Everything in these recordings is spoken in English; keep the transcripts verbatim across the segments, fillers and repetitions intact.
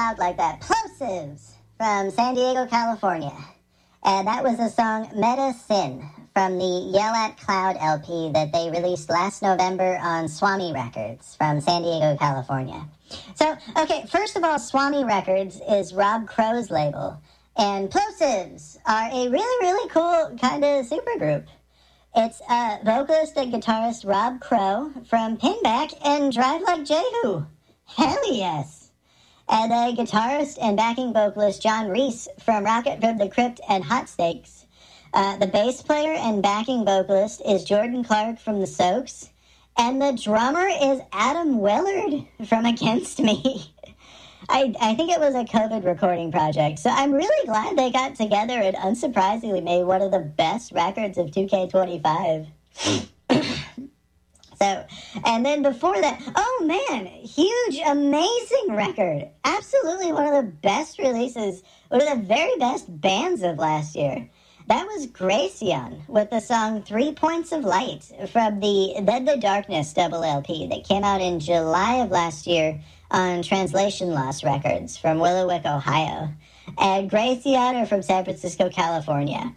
loud like that. Plosives from San Diego, California. And that was the song Meta Sin from the Yell at Cloud L P that they released last November on Swami Records from San Diego, California. So, okay, first of all, Swami Records is Rob Crow's label. And Plosives are a really, really cool kind of supergroup. It's uh, vocalist and guitarist Rob Crow from Pinback and Drive Like Jehu. Hell yes. And a guitarist and backing vocalist John Reese from Rocket from the Crypt and Hot Steaks. Uh, the bass player and backing vocalist is Jordan Clark from The Soaks. And the drummer is Adam Willard from Against Me. I, I think it was a COVID recording project, so I'm really glad they got together and unsurprisingly made one of the best records of two K twenty-five. So, and then before that, oh man, huge, amazing record. Absolutely one of the best releases, one of the very best bands of last year. That was Gracian with the song Three Points of Light from the Then the Darkness double L P that came out in July of last year on Translation Loss Records from Willowick, Ohio. And Gracian are from San Francisco, California.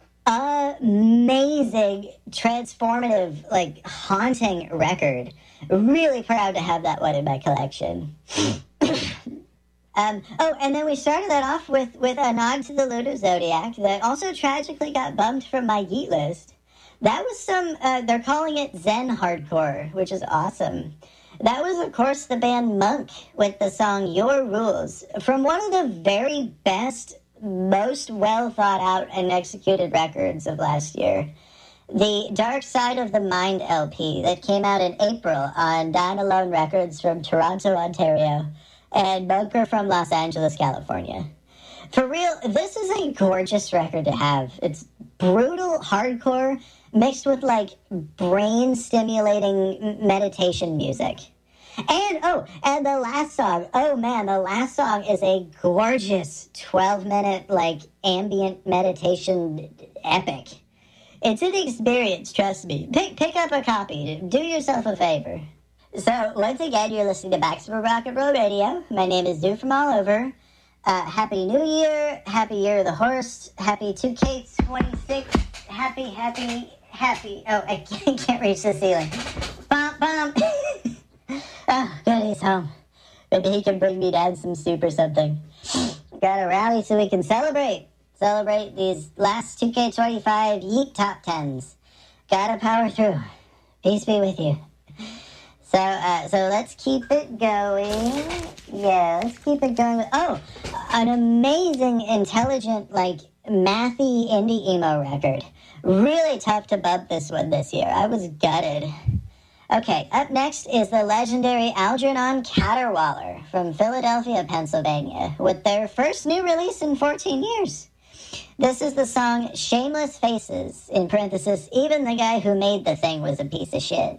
Amazing, transformative, like, haunting record. Really proud to have that one in my collection. um, oh, and then we started that off with, with a nod to the Lunar Zodiac that also tragically got bumped from my Yeet list. That was some, uh, they're calling it Zen Hardcore, which is awesome. That was, of course, the band Monk with the song Your Rules from one of the very best, most well thought out and executed records of last year. The Dark Side of the Mind L P that came out in April on Dine Alone Records from Toronto, Ontario, and Monk are from Los Angeles, California. For real, this is a gorgeous record to have. It's brutal hardcore mixed with, like, brain-stimulating meditation music. And, oh, and the last song, oh man, the last song is a gorgeous twelve-minute, like, ambient meditation epic. It's an experience, trust me. Pick, pick up a copy. Do yourself a favor. So, once again, you're listening to Maximum Rock and Roll Radio. My name is Dude from All Over. Uh, Happy New Year, Happy Year of the Horse, Happy two K twenty-six, Happy, happy, happy. Oh, I can't, can't reach the ceiling. Bum, bum. Oh, good, he's home. Maybe he can bring me down some soup or something. Gotta rally so we can celebrate. Celebrate these last two K twenty-five Yeet Top Tens. Gotta power through. Peace be with you. So, uh, so let's keep it going. Yeah, let's keep it going. With, oh, an amazing, intelligent, like, mathy indie emo record. Really tough to bump this one this year. I was gutted. Okay, up next is the legendary Algernon Caterwaller from Philadelphia, Pennsylvania, with their first new release in fourteen years. This is the song Shameless Faces, in parenthesis, even the guy who made the thing was a piece of shit.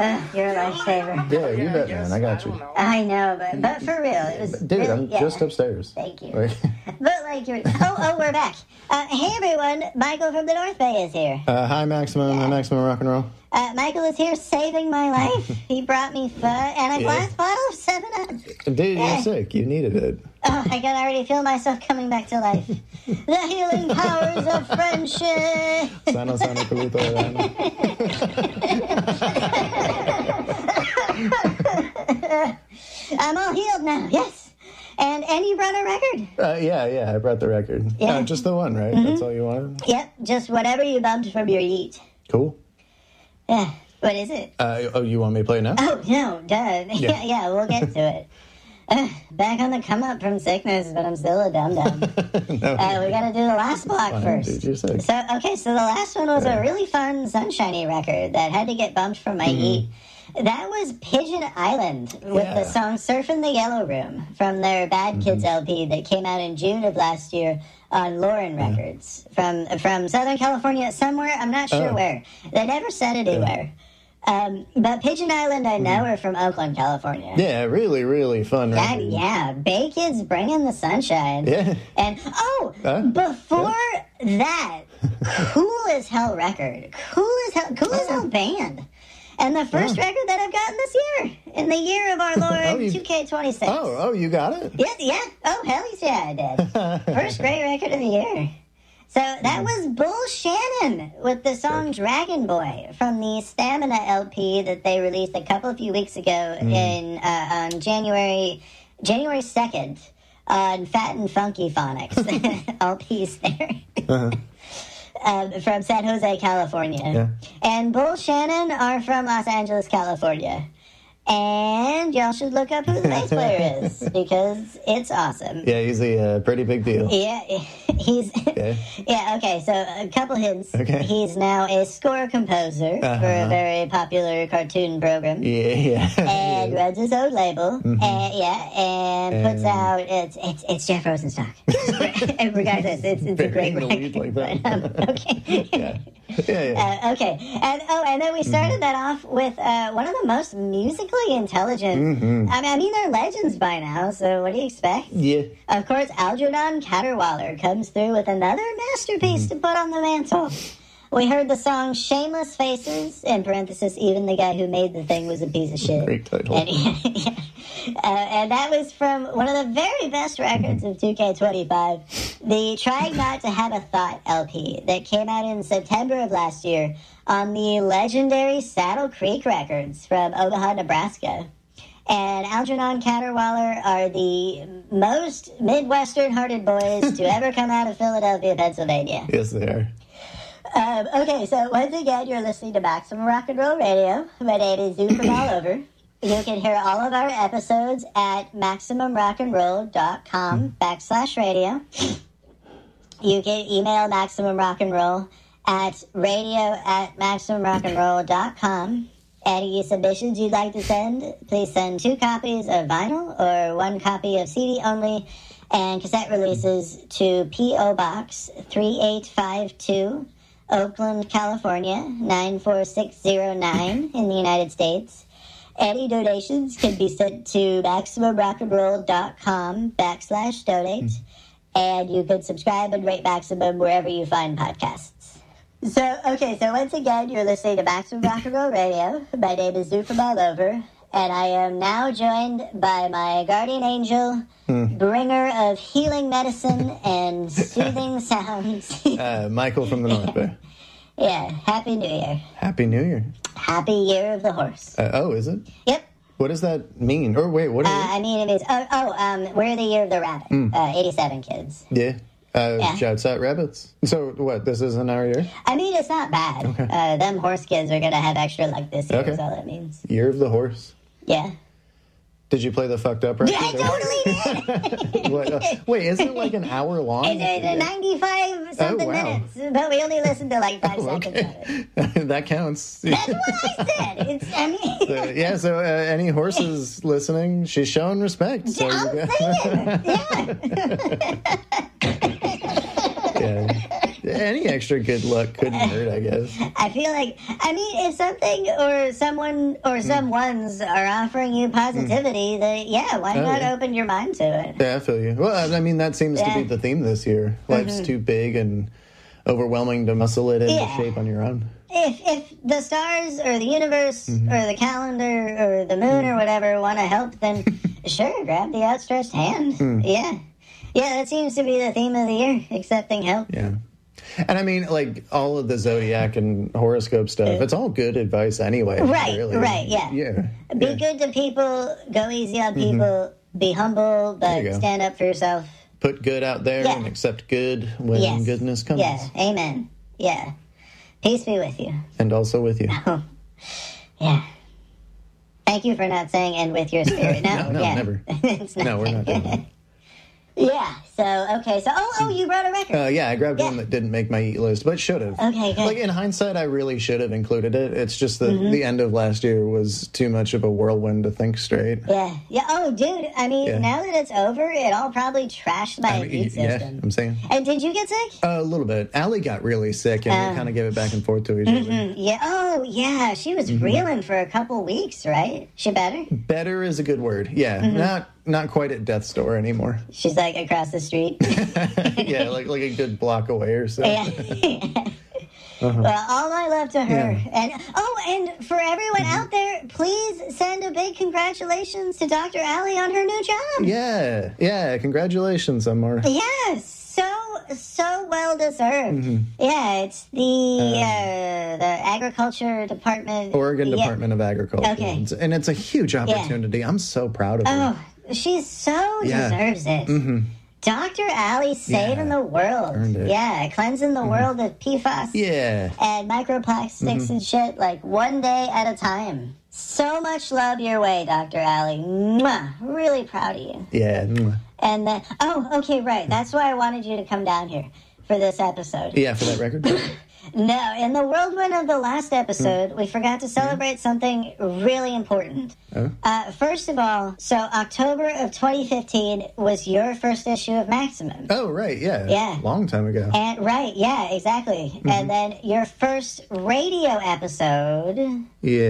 Uh, you're a lifesaver. Yeah, you bet, man. I got you. I know, but but for real, it was. Dude, really, I'm yeah. just upstairs. Thank you. Right. But like you're. Oh, oh, we're back. Uh, hey everyone, Michael from the North Bay is here. Uh, hi, Maximum. Yeah. Maximum Rock and Roll. Uh, Michael is here saving my life. He brought me pho and a Yeah. glass bottle of seven up. Dude, Yeah. you're sick. You needed it. Oh, I can already feel myself coming back to life. The healing powers of friendship. Sano, sano, coluto, rano. I'm all healed now, yes. And and you brought a record. Uh, yeah, yeah, I brought the record. Yeah. Uh, just the one, right? Mm-hmm. That's all you wanted? Yep, just whatever you bumped from your yeet. Cool. Yeah, what is it? Uh, oh, you want me to play it now? Oh, no, duh. Yeah, yeah, we'll get to it. Uh, back on the come up from sickness, but I'm still a dum dum. No. Uh, we gotta do the last block Fine, first. dude, you're sick. So, okay, so the last one was Yeah. a really fun Sunshiny record that had to get bumped from my heat. That was Pigeon Island with Yeah. the song Surfing the Yellow Room from their Bad Kids L P that came out in June of last year on Lauren Records from from Southern California, somewhere, I'm not sure Oh. where. They never said anywhere. Um, but Pigeon Island, I know, are from Oakland, California. Yeah, really, really fun That, record. yeah, Bay Kids bringing the sunshine. Yeah. And, oh, Huh? before that, cool as hell record. Cool as hell, cool as hell band. And the first Oh. record that I've gotten this year, in the year of our Lord, Oh, you- two K twenty-six. Oh, oh, you got it? Yeah, yeah. Oh, hell yeah, I did. First great record of the year. So that was Bull Shannon with the song Dragon Boy from the Stamina L P that they released a couple of few weeks ago in uh, on January January second on Fat and Funky Phonics. L Ps there. Uh-huh. Um, from San Jose, California. Yeah. And Bull Shannon are from Los Angeles, California. And y'all should look up who the bass player is because it's awesome. Yeah, he's a uh, pretty big deal. Yeah, he's Okay. yeah. Okay, so a couple hints. Okay. He's now a score composer for a Uh-huh. very popular cartoon program, Yeah, yeah. and runs his own label. And yeah, and puts And- out it's it's it's Jeff Rosenstock. Regardless, it's it's a great Burying the lead record. like that. But, um, okay. yeah. Yeah, yeah. Uh, okay, and oh, and then we started that off with uh, one of the most musically intelligent. Mm-hmm. I mean, I mean, they're legends by now. So what do you expect? Yeah. Of course, Algernon Caterwaller comes through with another masterpiece to put on the mantle. We heard the song "Shameless Faces" in parenthesis. Even the guy who made the thing was a piece of shit. Great title. And, yeah, uh, and that was from one of the very best records of two K twenty-five, the Trying Not to Have a Thought L P that came out in September of last year on the legendary Saddle Creek Records from Omaha, Nebraska. And Algernon Caterwaller are the most Midwestern-hearted boys to ever come out of Philadelphia, Pennsylvania. Yes, they are. Um, okay, so once again, you're listening to Maximum Rock and Roll Radio. My name is Zoo from all over. You can hear all of our episodes at maximum rock and roll dot com backslash radio. You can email Maximum Rock and Roll at radio at maximum rock and roll dot com. Any submissions you'd like to send, please send two copies of vinyl or one copy of C D only and cassette releases to P O Box three eight five two, Oakland, California, nine four six zero nine in the United States. Any donations can be sent to maximum rock and roll dot com backslash donate. And you can subscribe and rate Maximum wherever you find podcasts. So, okay, so once again, you're listening to Maximum Rock and Roll Radio. My name is Zoo from all over, and I am now joined by my guardian angel, bringer of healing medicine and soothing sounds. Uh, Michael from the North Bay. Yeah, Happy New Year. Happy New Year. Happy Year of the Horse. Uh, oh, is it? Yep. What does that mean? Or wait, what is Uh, it? I mean, it means, oh, oh um, we're the Year of the Rabbit. Uh, eighty-seven kids. Yeah. Uh, Yeah. Shouts at rabbits. So what? This isn't our year. I mean, it's not bad. Uh, them horse kids are going to have extra luck this year, Okay. is all that means. Year of the horse. Yeah. Did you play the fucked up record? I totally did! What, uh, wait, isn't it like an hour long? It's uh, ninety-five something Oh, wow. minutes, but we only listened to like five Oh, seconds okay. of it. That counts. That's what I said. It's, I mean, Uh, yeah, so uh, any horses listening, she's showing respect. So I'm you got- saying, yeah. yeah. any extra good luck couldn't hurt, I guess. I feel like, I mean, if something or someone or Mm. someone's are offering you positivity, then yeah, why Oh, not yeah. open your mind to it? Yeah, I feel you. Well, I mean, that seems Yeah. to be the theme this year. Life's too big and overwhelming to muscle it into Yeah. shape on your own. If if the stars or the universe Mm-hmm. or the calendar or the moon Mm. or whatever want to help, then sure, grab the outstretched hand. Mm. Yeah. Yeah, that seems to be the theme of the year, accepting help. Yeah. And I mean, like, all of the zodiac and horoscope stuff, it's all good advice anyway. Right, really. right, yeah. Yeah. Be yeah. good to people, go easy on people, be humble, There you but go. stand up for yourself. Put good out there Yeah. and accept good when Yes. goodness comes. Yeah, amen. Yeah. Peace be with you. And also with you. Yeah. Thank you for not saying "and with your spirit." No, No, no, yeah. never. It's not No, we're not doing that. Yeah. So okay. So oh oh, you brought a record. Uh, yeah, I grabbed Yeah. one that didn't make my eat list, but should have. Okay, good. Like, in hindsight, I really should have included it. It's just that Mm-hmm. the end of last year was too much of a whirlwind to think straight. Yeah. Yeah. Oh, dude. I mean, Yeah. now that it's over, it all probably trashed my I mean, immune yeah, system. I'm saying. And did you get sick? A little bit. Allie got really sick, and Uh. we kind of gave it back and forth to each other. Yeah. Oh, yeah. She was Mm-hmm. reeling for a couple weeks, right? She better? Better is a good word. Yeah, Mm-hmm. not not quite at death's door anymore. She's like across the street. yeah, like like a good block away or so. Yeah. Well, all my love to her. Uh-huh. Yeah. And oh, and for everyone out there, please send a big congratulations to Doctor Allie on her new job. Yeah, yeah. Congratulations, Amar. Yes, so so well deserved. Mm-hmm. Yeah, it's the uh, the agriculture department, Oregon yeah. Department of Agriculture. Okay. It's- and it's a huge opportunity. I'm so proud of her. Oh, she so Yeah. deserves it. Doctor Allie saving Yeah. the world. Earned it. Yeah, cleansing the world of P F A S. Yeah. And microplastics Mm-hmm. and shit, like one day at a time. So much love your way, Doctor Allie. Mwah. Really proud of you. Yeah. mwah. And then, oh, okay, right. That's why I wanted you to come down here for this episode. Yeah, for that record. No, in the whirlwind of the last episode, we forgot to celebrate something really important. Oh. Uh, first of all, so October of twenty fifteen was your first issue of Maximum. Oh, right. Yeah. Yeah. Long time ago. And right, yeah, exactly. And then your first radio episode.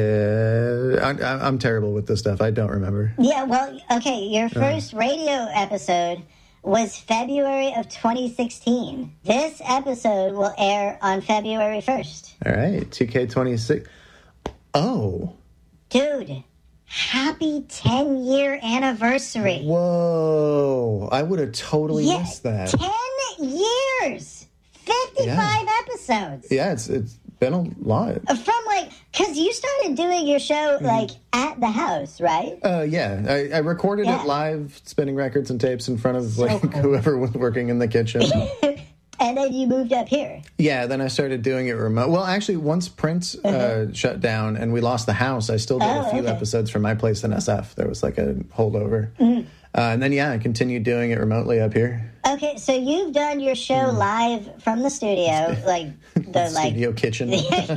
Yeah. I, I, I'm terrible with this stuff. I don't remember. Yeah, well, okay, your first radio episode was February of twenty sixteen. This episode will air on February first. All right. two K twenty-six. Oh. Dude, happy ten year anniversary. Whoa. I would have totally Yeah, missed that. ten years. fifty-five episodes. Yeah, it's it's been a lot. From like, because you started doing your show like at the house, right? Uh, yeah, I, I recorded Yeah. it live, spinning records and tapes in front of like cool. whoever was working in the kitchen. And then you moved up here. Yeah, then I started doing it remote. Well, actually, once Prince uh, shut down and we lost the house, I still did Uh-huh. Oh, a few okay. episodes from my place in S F. There was like a holdover. Mm-hmm. Uh, and then, yeah, I continued doing it remotely up here. Okay, so you've done your show live from the studio, like the like. Studio kitchen. yeah,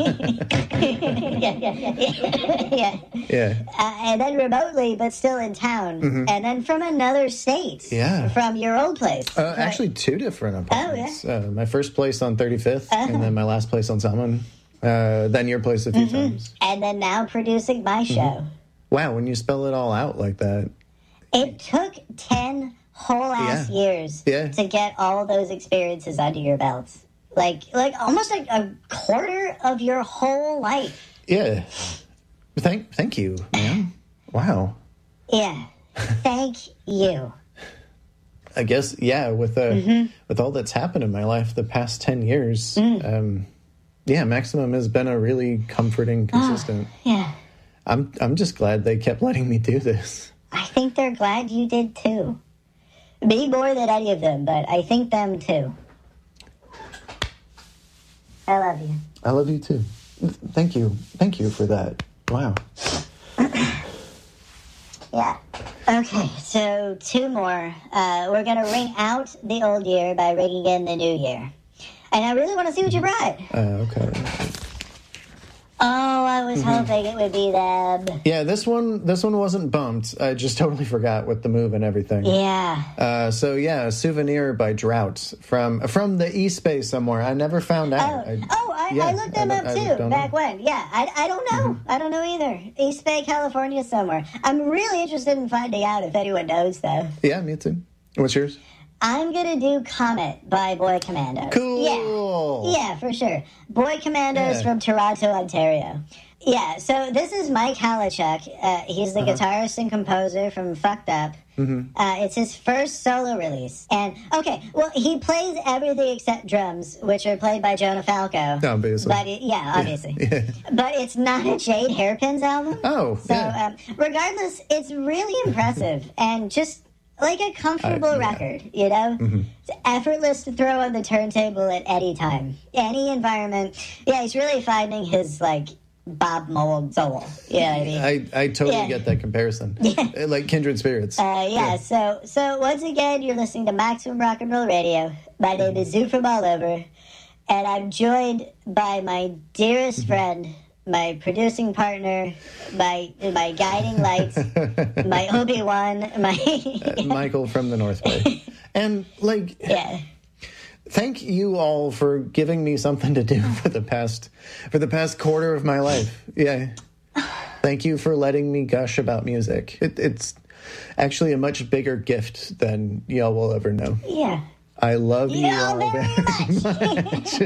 yeah, yeah, yeah, yeah. Yeah. Uh, and then remotely, but still in town, and then from another state. Mm-hmm. Yeah. From your old place. Uh, Right. actually, two different apartments. Oh, uh, my first place on thirty-fifth, Uh-huh. and then my last place on Salmon. Uh, then your place a few Mm-hmm. times. And then now producing my Mm-hmm. show. Wow, when you spell it all out like that. It took ten whole ass Yeah. years Yeah. to get all those experiences under your belt. Like, like almost like a quarter of your whole life. Yeah. Thank, thank you, man. Wow. Yeah. Thank you. I guess, yeah, with uh, Mm-hmm. with all that's happened in my life the past ten years, Mm. um, yeah, Maximum has been a really comforting, consistent. Yeah. I'm I'm just glad they kept letting me do this. I think they're glad you did too. Me more than any of them, but I think them too. I love you. I love you too. Thank you, thank you for that. Wow. Yeah. Okay, so two more. Uh, we're going to ring out the old year by ringing in the new year. And I really want to see what you brought. Uh, okay. Oh, I was hoping it would be them. Yeah, this one this one wasn't bumped. I just totally forgot with the move and everything. Yeah. Uh, so yeah, Souvenir by Drought from from the East Bay somewhere. I never found Oh, out. I, oh, I, yeah, I looked them I up don't- I too don't back know. when. Yeah, I, I don't know. Mm-hmm. I don't know either. East Bay, California, somewhere. I'm really interested in finding out if anyone knows though. Yeah, me too. What's yours? I'm gonna do Comet by Boy Commandos. Cool. Yeah, yeah, for sure. Boy Commandos Yeah. from Toronto, Ontario. Yeah, so this is Mike Halachuk. Uh, he's the Uh-huh. guitarist and composer from Fucked Up. Mm-hmm. Uh, it's his first solo release. And, okay, well, he plays everything except drums, which are played by Jonah Falco. Obviously. But, it, yeah, obviously. Yeah. But it's not a Jade Hairpins album. Oh, So, yeah. um, regardless, it's really impressive and just like a comfortable I- yeah. record, you know? Mm-hmm. It's effortless to throw on the turntable at any time, any environment. Yeah, he's really finding his, like, Bob Mould soul. You know what I mean? I, I totally Yeah. get that comparison. Uh, Like Kindred Spirits. Uh, yeah, so so once again, you're listening to Maximum Rock and Roll Radio. My name is Zoo from all over, and I'm joined by my dearest Mm-hmm. friend, my producing partner, my my guiding light, my Obi-Wan, my... Michael from the North Bay. And, like, yeah. thank you all for giving me something to do for the past for the past quarter of my life. Yeah. Thank you for letting me gush about music. It, it's actually a much bigger gift than y'all will ever know. Yeah. I love you Yeah, all very much.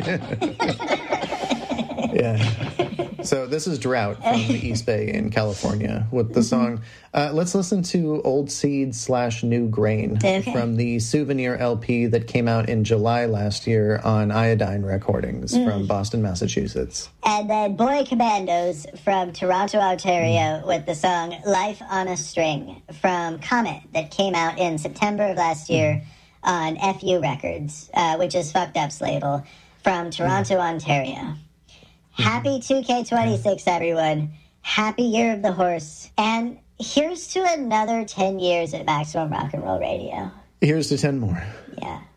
Yeah. So this is Drought from the East Bay in California with the song. Uh, let's listen to Old Seed slash New Grain Okay. from the Souvenir L P that came out in July last year on Iodine Recordings from Boston, Massachusetts. And then Boy Commandos from Toronto, Ontario, with the song Life on a String from Comet that came out in September of last year on F U Records, uh, which is Fucked Up's label, from Toronto, Ontario. Happy two K twenty-six, everyone. Happy Year of the Horse. And here's to another ten years at Maximum Rock and Roll Radio. Here's to ten more. Yeah.